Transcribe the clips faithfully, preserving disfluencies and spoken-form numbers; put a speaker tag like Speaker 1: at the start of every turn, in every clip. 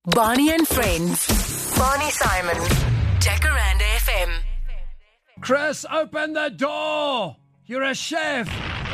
Speaker 1: Barney and Friends. Barney Simon. Jacaranda F M.
Speaker 2: Chris, open the door! You're a chef!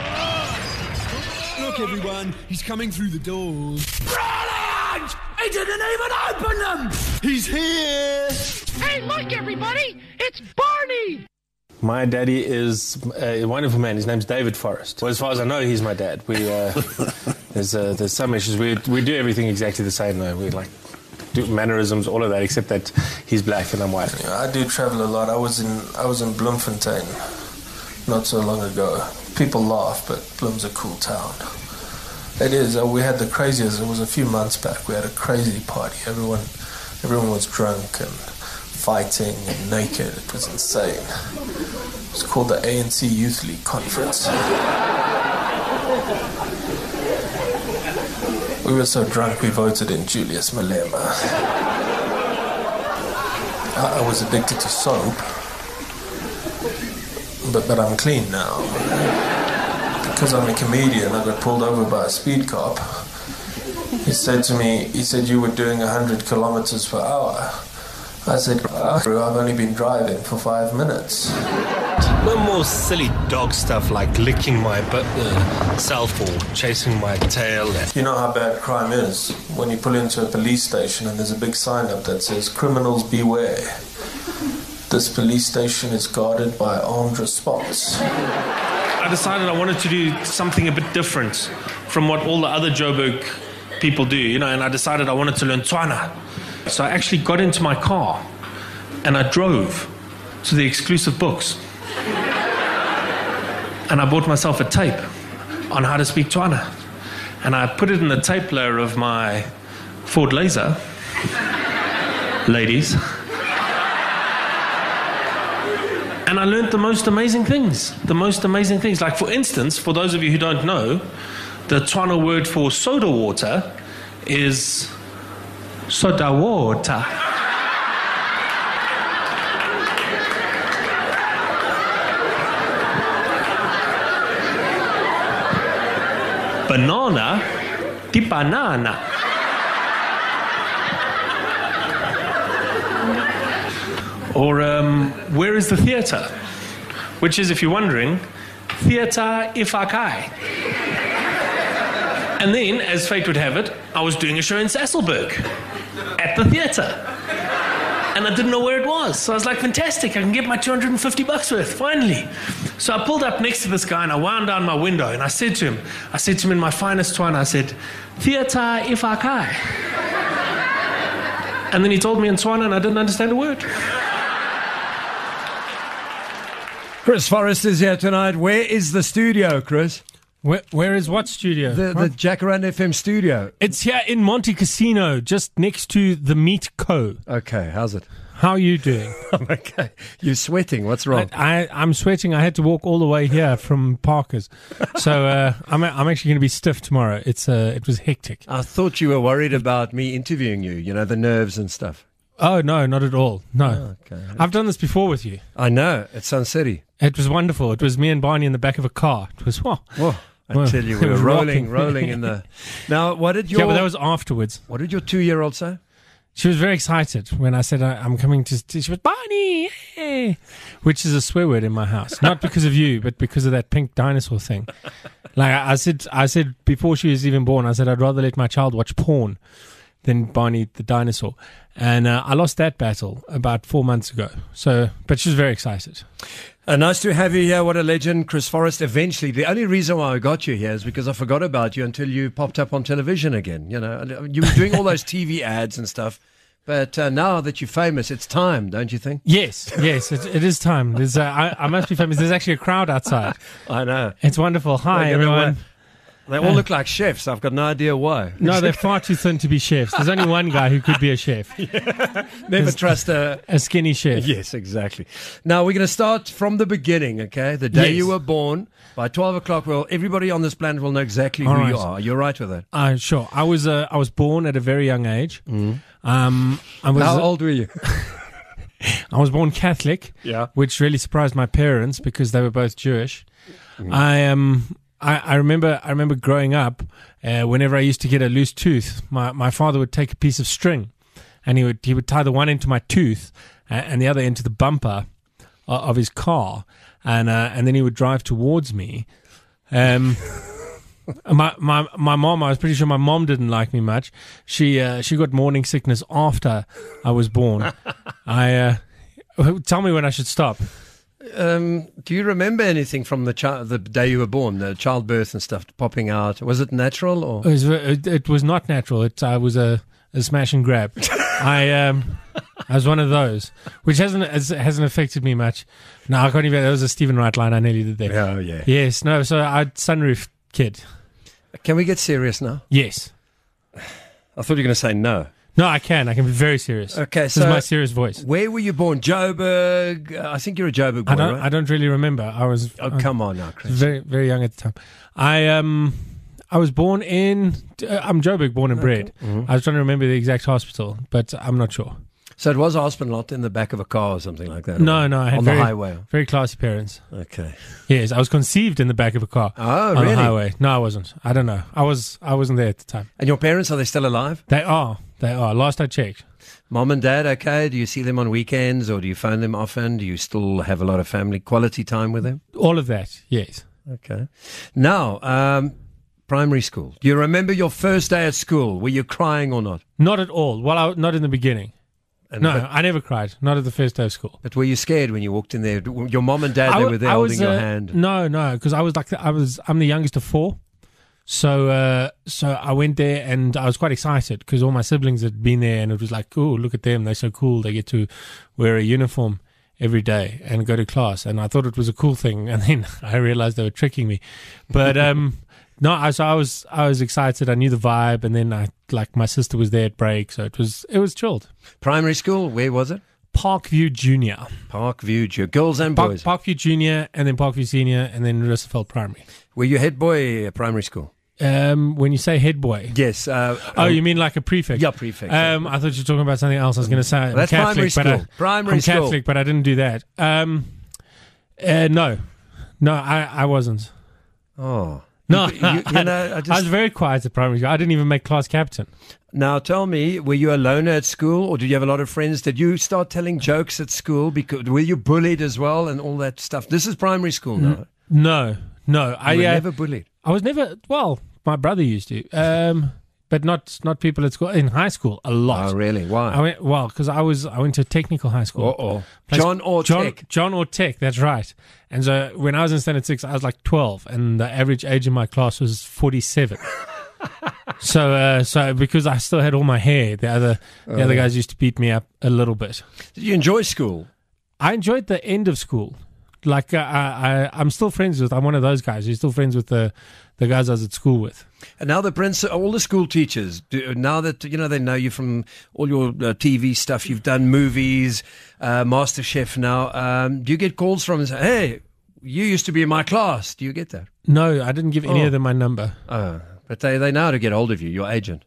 Speaker 3: Look, everyone, he's coming through the doors.
Speaker 2: Brilliant! He didn't even open them!
Speaker 3: He's here!
Speaker 4: Hey, look, everybody! It's Barney!
Speaker 5: My daddy is a wonderful man. His name's David Forrest. Well, as far as I know, he's my dad. We uh, there's uh, there's some issues. We we do everything exactly the same though. We like do mannerisms, all of that, except that he's black and I'm white.
Speaker 6: Yeah, I do travel a lot. I was in I was in Bloemfontein not so long ago. People laugh, but Bloem's a cool town. It is. Uh, we had the craziest. It was a few months back. We had a crazy party. Everyone everyone was drunk and fighting and naked. It was insane. It was called the A N C Youth League Conference. We were so drunk we voted in Julius Malema. I, I was addicted to soap, but but I'm clean now. Because I'm a comedian, I got pulled over by a speed cop. He said to me, he said, "You were doing one hundred kilometers per hour." I said, I've only been driving for five minutes.
Speaker 5: No more silly dog stuff like licking my uh, self or chasing my tail.
Speaker 6: You know how bad crime is when you pull into a police station and there's a big sign up that says, "Criminals beware. This police station is guarded by armed response."
Speaker 5: I decided I wanted to do something a bit different from what all the other Joburg people do, you know, and I decided I wanted to learn Tswana. So I actually got into my car and I drove to the Exclusive Books. And I bought myself a tape on how to speak Tswana. And I put it in the tape player of my Ford Laser. Ladies. And I learned the most amazing things. The most amazing things. Like, for instance, for those of you who don't know, the Tswana word for soda water is soda water. Banana, di banana. Or um, where is the theatre? Which is, if you're wondering, Theatre Ifakai. And then, as fate would have it, I was doing a show in Sasolburg at the theatre. And I didn't know where it was. So I was like, fantastic, I can get my two hundred fifty bucks worth, finally. So I pulled up next to this guy and I wound down my window and I said to him, I said to him in my finest Tswana, I said, Theatre Ifakai. And then he told me in Tswana and I didn't understand a word.
Speaker 2: Chris Forrest is here tonight. Where is the studio, Chris?
Speaker 7: Where, where is what studio?
Speaker 2: The, the Jacaranda F M studio.
Speaker 7: It's here in Monte Casino, just next to the Meat Co.
Speaker 2: Okay, how's it?
Speaker 7: How are you doing?
Speaker 2: I'm okay. You're sweating. What's wrong?
Speaker 7: I, I, I'm sweating. I had to walk all the way here from Parker's. So uh, I'm, I'm actually going to be stiff tomorrow. It's uh, It was hectic.
Speaker 2: I thought you were worried about me interviewing you, you know, the nerves and stuff.
Speaker 7: Oh, no, not at all. No.
Speaker 2: Oh, okay.
Speaker 7: I've done this before with you.
Speaker 2: I know. At Sun City.
Speaker 7: It was wonderful. It was me and Barney in the back of a car. It was, whoa.
Speaker 2: Whoa. I
Speaker 7: well,
Speaker 2: tell you, we were rolling, rolling in the... Now, what did your...
Speaker 7: Yeah, but that was afterwards.
Speaker 2: What did your two-year-old say?
Speaker 7: She was very excited when I said, I, I'm coming to... to she was, Barney! Yeah! Which is a swear word in my house. Not because of you, but because of that pink dinosaur thing. Like, I, I said, I said before she was even born, I said, I'd rather let my child watch porn than Barney the dinosaur. And uh, I lost that battle about four months ago. So, but she was very excited.
Speaker 2: Uh, nice to have you here. What a legend, Chris Forrest. Eventually, the only reason why I got you here is because I forgot about you until you popped up on television again. You know, you were doing all those T V ads and stuff. But uh, now that you're famous, it's time, don't you think?
Speaker 7: Yes, yes, it, it is time. There's, uh, I, I must be famous. There's actually a crowd outside.
Speaker 2: I know.
Speaker 7: It's wonderful. Hi, everyone.
Speaker 2: They all look like chefs. I've got no idea why.
Speaker 7: No, they're far too thin to be chefs. There's only one guy who could be a chef.
Speaker 2: Yeah. Never trust a...
Speaker 7: A skinny chef.
Speaker 2: Yes, exactly. Now, we're going to start from the beginning, okay? The day
Speaker 7: yes.
Speaker 2: you were born. By twelve o'clock, well, everybody on this planet will know exactly
Speaker 7: all
Speaker 2: who
Speaker 7: right.
Speaker 2: you are. You're right with that?
Speaker 7: Uh, sure. I was uh, I was born at a very young age.
Speaker 2: Mm.
Speaker 7: Um, I was,
Speaker 2: How old were you?
Speaker 7: I was born Catholic,
Speaker 2: yeah,
Speaker 7: which really surprised my parents because they were both Jewish. Mm. I um I, I remember I remember growing up, uh, whenever I used to get a loose tooth, my, my father would take a piece of string and he would he would tie the one end to my tooth uh, and the other end to the bumper of, of his car, and uh, and then he would drive towards me. Um, my my my mom, I was pretty sure my mom didn't like me much. She uh, she got morning sickness after I was born. I uh, tell me when I should stop.
Speaker 2: Um, do you remember anything from the chi- the day you were born, the childbirth and stuff popping out? Was it natural or?
Speaker 7: It was, it, it was not natural. It uh, was a, a smash and grab. I um, I was one of those, which hasn't hasn't affected me much. No, I can't even. That was a Stephen Wright line. I nearly did that.
Speaker 2: Oh yeah.
Speaker 7: Yes. No. So I sunroof kid.
Speaker 2: Can we get serious now?
Speaker 7: Yes.
Speaker 2: I thought you were going to say no.
Speaker 7: No, I can. I can be very serious.
Speaker 2: Okay,
Speaker 7: This
Speaker 2: so
Speaker 7: is my serious voice.
Speaker 2: Where were you born? Joburg. Uh, I think you're a Joburg boy,
Speaker 7: I don't.
Speaker 2: right?
Speaker 7: I don't really remember. I was.
Speaker 2: oh,
Speaker 7: I
Speaker 2: come on now, Chris.
Speaker 7: was very very young at the time. I um. I was born in. Uh, I'm Joburg, born and bred.
Speaker 2: Mm-hmm.
Speaker 7: I was trying to remember the exact hospital, but I'm not sure.
Speaker 2: So it was a hospital, not in the back of a car or something like that.
Speaker 7: No,
Speaker 2: or
Speaker 7: no, I had
Speaker 2: on
Speaker 7: very,
Speaker 2: the highway.
Speaker 7: Very classy parents.
Speaker 2: Okay.
Speaker 7: Yes, I was conceived in the back of a car.
Speaker 2: Oh,
Speaker 7: on
Speaker 2: really?
Speaker 7: the highway. No, I wasn't. I don't know. I was. I wasn't there at the time.
Speaker 2: And your parents, are they still alive?
Speaker 7: They are. They are. Last I checked.
Speaker 2: Mom and dad, okay? Do you see them on weekends or do you phone them often? Do you still have a lot of family quality time with them?
Speaker 7: All of that. Yes.
Speaker 2: Okay. Now, um, primary school. Do you remember your first day at school? Were you crying or not?
Speaker 7: Not at all. Well, I, not in the beginning.
Speaker 2: And
Speaker 7: No,
Speaker 2: but,
Speaker 7: I never cried. Not at the first day of school.
Speaker 2: but were you scared when you walked in there? Your mom and dad,
Speaker 7: I
Speaker 2: they
Speaker 7: w-
Speaker 2: were there
Speaker 7: I
Speaker 2: holding
Speaker 7: was,
Speaker 2: your
Speaker 7: uh,
Speaker 2: hand.
Speaker 7: No, no, because I was like the, I was. I'm the youngest of four, so uh, so I went there and I was quite excited because all my siblings had been there and it was like, oh, look at them, they're so cool. They get to wear a uniform every day and go to class, and I thought it was a cool thing. And then I realized they were tricking me, but um, no, I, so I was I was excited. I knew the vibe, and then I like my sister was there at break, so it was it was chilled.
Speaker 2: Primary school, where was it?
Speaker 7: Parkview Junior.
Speaker 2: Parkview, Ju- girls and
Speaker 7: Park,
Speaker 2: boys.
Speaker 7: Parkview Junior, and then Parkview Senior, and then Russellveld Primary.
Speaker 2: Were you head boy at primary school?
Speaker 7: Um, when you say head boy,
Speaker 2: Yes. Uh,
Speaker 7: oh,
Speaker 2: um,
Speaker 7: you mean like a prefect?
Speaker 2: Yeah, prefect.
Speaker 7: Um, I thought you were talking about something else. I was going to say I'm
Speaker 2: That's
Speaker 7: Catholic,
Speaker 2: primary
Speaker 7: but I,
Speaker 2: school. Primary
Speaker 7: I'm
Speaker 2: school.
Speaker 7: Catholic, but I didn't do that. Um, uh, no, no, I, I wasn't.
Speaker 2: Oh.
Speaker 7: No,
Speaker 2: You- you- you know, I
Speaker 7: I
Speaker 2: just-
Speaker 7: was very quiet at primary school. I didn't even make class captain.
Speaker 2: Now tell me, were you a loner at school, or did you have a lot of friends? Did you start telling jokes at school? Because were you bullied as well and all that stuff? This is primary school now.
Speaker 7: No, no, I
Speaker 2: You were
Speaker 7: uh,
Speaker 2: never bullied.
Speaker 7: I was never. Well, my brother used to, um, but not not people at school. In high school, a lot.
Speaker 2: Oh, really? Why?
Speaker 7: I went well because I was I went to a technical high school.
Speaker 2: Uh-oh.
Speaker 7: Place-
Speaker 2: John or
Speaker 7: John,
Speaker 2: Tech?
Speaker 7: John or Tech, that's right. And so when I was in standard six, I was like twelve, and the average age in my class was forty-seven. so, uh, so because I still had all my hair, the other the other guys used to beat me up a little bit.
Speaker 2: Did you enjoy school?
Speaker 7: I enjoyed the end of school. Like uh, I, I, I'm still friends with. I'm one of those guys who's still friends with the the guys I was at school with.
Speaker 2: And now the prince, all the school teachers, do, now that you know they know you from all your uh, T V stuff, you've done movies, uh, MasterChef. Now, um, do you get calls from and say, "Hey, you used to be in my class"? Do you get that?
Speaker 7: No, I didn't give any
Speaker 2: Oh.
Speaker 7: of them my number.
Speaker 2: Oh, but they they know how to get hold of you. Your agent.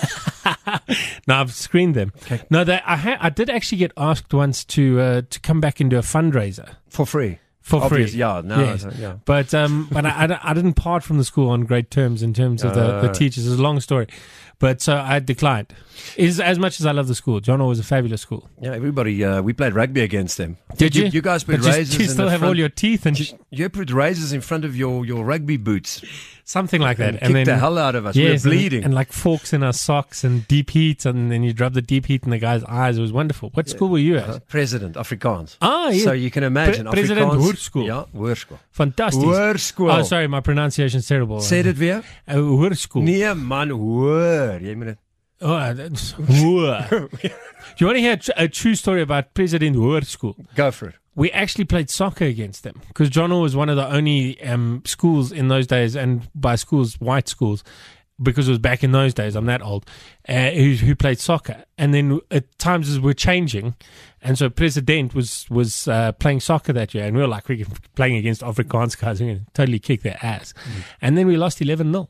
Speaker 7: No, I've screened them.
Speaker 2: Okay.
Speaker 7: No, they, I ha- I did actually get asked once to uh, to come back and do a fundraiser
Speaker 2: For free.
Speaker 7: for
Speaker 2: Obvious,
Speaker 7: free.
Speaker 2: yeah, no,
Speaker 7: Yes.
Speaker 2: so- yeah.
Speaker 7: But um, but I, I, don't- I didn't part from the school on great terms in terms of the, the
Speaker 2: Uh.
Speaker 7: teachers. It's a long story, but so I declined. Is as much as I love the school. John was a fabulous school.
Speaker 2: Yeah, everybody. Uh, we played rugby against them.
Speaker 7: Did you?
Speaker 2: You guys put
Speaker 7: But you,
Speaker 2: razors.
Speaker 7: you
Speaker 2: in
Speaker 7: still
Speaker 2: the
Speaker 7: have
Speaker 2: front.
Speaker 7: all your teeth and sh-
Speaker 2: You put razors in front of your, your rugby boots.
Speaker 7: something like that,
Speaker 2: And,
Speaker 7: and
Speaker 2: kicked
Speaker 7: then
Speaker 2: the hell out of us.
Speaker 7: yes,
Speaker 2: we were
Speaker 7: and-
Speaker 2: bleeding.
Speaker 7: and, like forks in our socks and deep heat, and then you rub the deep heat in the guy's eyes. It was wonderful. What school were you at?
Speaker 2: Uh, President, Afrikaans.
Speaker 7: Ah, yeah.
Speaker 2: So you can imagine.
Speaker 7: Pre- President
Speaker 2: Afrikaans-
Speaker 7: Hoërskool.
Speaker 2: Ja, Hoërskool.
Speaker 7: Fantastic.
Speaker 2: Hoërskool.
Speaker 7: Oh, sorry, my pronunciation's terrible.
Speaker 2: Sê dit weer.
Speaker 7: Uh, Hoërskool.
Speaker 2: Nee man, hoor. Jy moet dit.
Speaker 7: Oh, that's, Hoër. Do you want to hear a, tr- a true story about President Hoërskool?
Speaker 2: Go for it.
Speaker 7: We actually played soccer against them because Johnno was one of the only um, schools in those days, and by schools, white schools, because it was back in those days, I'm that old, uh, who, who played soccer. And then at times were changing, and so President was was uh, playing soccer that year, and we were like, we're playing against Afrikaans guys, we're going to totally kick their ass. Mm. And then we lost eleven nil.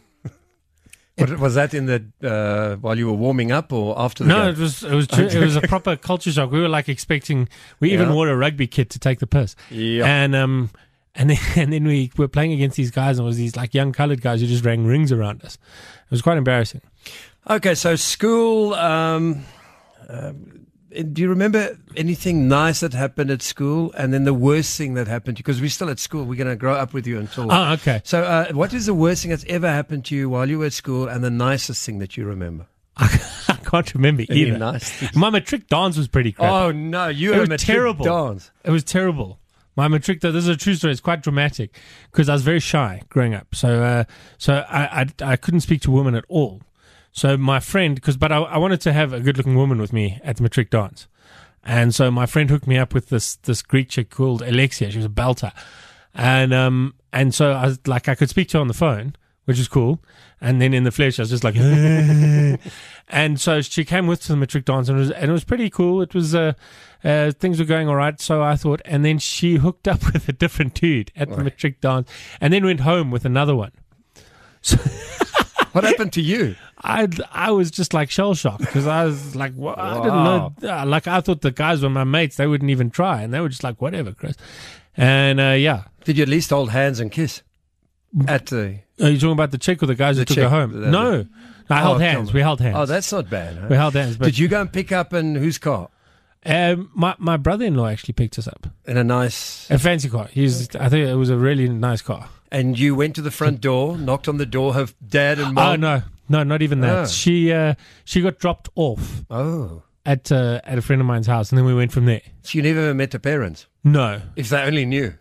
Speaker 2: What, was that in the uh, while you were warming up or after the
Speaker 7: No,
Speaker 2: game?
Speaker 7: it was it was true, it was a proper culture shock. We were like expecting. We even
Speaker 2: Yeah.
Speaker 7: wore a rugby kit to take the piss.
Speaker 2: Yeah.
Speaker 7: And um and then and then we were playing against these guys, and it was these like young coloured guys who just rang rings around us. It was quite embarrassing.
Speaker 2: Okay, so school. Um, Um, do you remember anything nice that happened at school, and then the worst thing that happened to you? Because we're still at school. We're going to grow up with you until.
Speaker 7: Oh, okay.
Speaker 2: So, uh, what is the worst thing that's ever happened to you while you were at school, and the nicest thing that you remember?
Speaker 7: I can't remember
Speaker 2: Any
Speaker 7: either.
Speaker 2: nice things?
Speaker 7: My matric dance was pretty crap.
Speaker 2: Oh no, you
Speaker 7: It
Speaker 2: were
Speaker 7: was
Speaker 2: matric
Speaker 7: terrible.
Speaker 2: dance.
Speaker 7: It was terrible. My matric, this is a true story. It's quite dramatic because I was very shy growing up. So, uh, so I, I, I couldn't speak to women at all. So my friend, because but I, I wanted to have a good-looking woman with me at the matric dance, and so my friend hooked me up with this this Greek chick called Alexia. She was a belter, and um and so I was like I could speak to her on the phone, which is cool. And then in the flesh, I was just like, and so she came with to the matric dance, and it was, and it was pretty cool. It was, uh, uh, things were going all right, so I thought. And then she hooked up with a different dude at the
Speaker 2: Right.
Speaker 7: matric dance, and then went home with another one. So
Speaker 2: What happened to you?
Speaker 7: I I was just like shell shocked because I was like, well, I didn't know. uh, Like I thought the guys were my mates; they wouldn't even try, and they were just like, whatever, Chris. And uh, yeah.
Speaker 2: Did you at least hold hands and kiss at the?
Speaker 7: Are you talking about the chick or the guys
Speaker 2: The
Speaker 7: who took
Speaker 2: chick,
Speaker 7: her home?
Speaker 2: the-
Speaker 7: no, no, I held
Speaker 2: Oh,
Speaker 7: hands.
Speaker 2: come
Speaker 7: We
Speaker 2: on.
Speaker 7: held hands.
Speaker 2: Oh, that's not bad. Huh?
Speaker 7: we held hands. But
Speaker 2: Did you go and pick up in whose car?
Speaker 7: Um, my my brother-in-law actually picked us up.
Speaker 2: In a nice.
Speaker 7: A fancy car. He's. I think it was a really nice car.
Speaker 2: And you went to the front door, knocked on the door of dad and mom.
Speaker 7: Oh no, no, not even that.
Speaker 2: Oh.
Speaker 7: She uh, she got dropped off
Speaker 2: Oh,
Speaker 7: at uh, at a friend of mine's house, and then we went from there.
Speaker 2: so you never met the parents?
Speaker 7: No,
Speaker 2: If they only knew.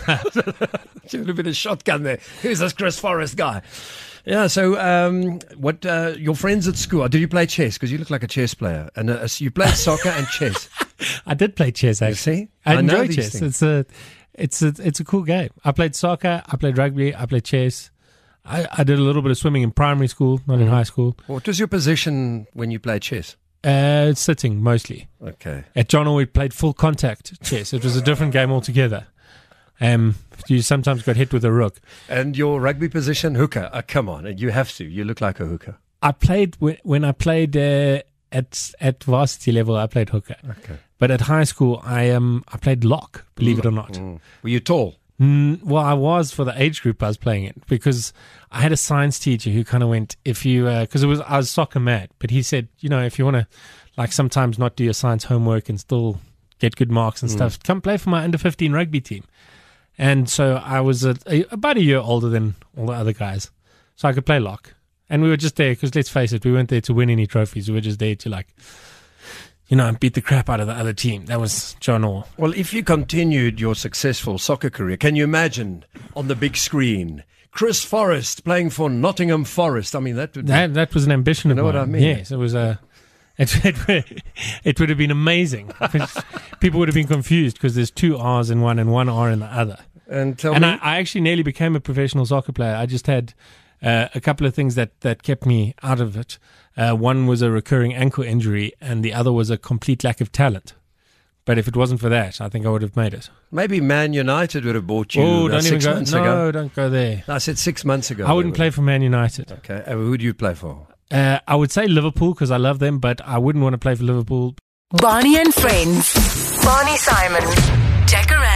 Speaker 2: She would have been a shotgun there. Who's this Chris Forrest guy? Yeah, so um, what? Uh, your friends at school, did you play chess? Because you look like a chess player. And uh, so you played soccer and chess.
Speaker 7: I did play chess. Actually,
Speaker 2: see?
Speaker 7: I,
Speaker 2: I know
Speaker 7: enjoy
Speaker 2: these
Speaker 7: chess.
Speaker 2: things.
Speaker 7: It's a it's a it's a cool game. I played soccer. I played rugby. I played chess. I, I did a little bit of swimming in primary school, not in high school.
Speaker 2: What was your position when you played chess?
Speaker 7: Uh, sitting mostly.
Speaker 2: Okay.
Speaker 7: At John, we played full contact chess. It was a different game altogether. Um, you sometimes got hit with a rook.
Speaker 2: And your rugby position, hooker. Uh, come on, you have to. You look like a hooker.
Speaker 7: I played when, when I played uh, at at varsity level. I played hooker,
Speaker 2: Okay.
Speaker 7: but at high school, I um I played lock. Believe it or not.
Speaker 2: Mm. Were you tall?
Speaker 7: Mm, well, I was for the age group I was playing it because I had a science teacher who kind of went, if you, because it was I was soccer mad, but he said, you know, if you want to, like sometimes not do your science homework and still get good marks and stuff, come play for my under fifteen rugby team. And so I was a, a, about a year older than all the other guys, so I could play lock. And we were just there because let's face it, we weren't there to win any trophies. We were just there to like, you know, beat the crap out of the other team. That was John Orr.
Speaker 2: Well, if you continued your successful soccer career, can you imagine on the big screen Chris Forrest playing for Nottingham Forest? I mean, that would be,
Speaker 7: That that was an ambition of
Speaker 2: know
Speaker 7: mine.
Speaker 2: what I mean?
Speaker 7: Yes, it was a. It, it, would- it would have been amazing. People would have been confused because there's two R's in one and one R in the other.
Speaker 2: and tell
Speaker 7: And
Speaker 2: me,
Speaker 7: I, I actually nearly became a professional soccer player. I just had uh, a couple of things that, that kept me out of it. Uh, one was a recurring ankle injury, and the other was a complete lack of talent. But if it wasn't for that, I think I would have made it.
Speaker 2: maybe Man United would have bought you
Speaker 7: Oh,
Speaker 2: uh,
Speaker 7: don't even
Speaker 2: six
Speaker 7: go.
Speaker 2: months
Speaker 7: No,
Speaker 2: ago.
Speaker 7: don't go there.
Speaker 2: I said six months ago.
Speaker 7: I wouldn't
Speaker 2: they
Speaker 7: play
Speaker 2: would.
Speaker 7: for Man United.
Speaker 2: Okay, uh, who do you play for?
Speaker 7: Uh, I would say Liverpool because I love them, but I wouldn't want to play for Liverpool.
Speaker 1: Barney and Friends. Barney Simon. Jacaranda.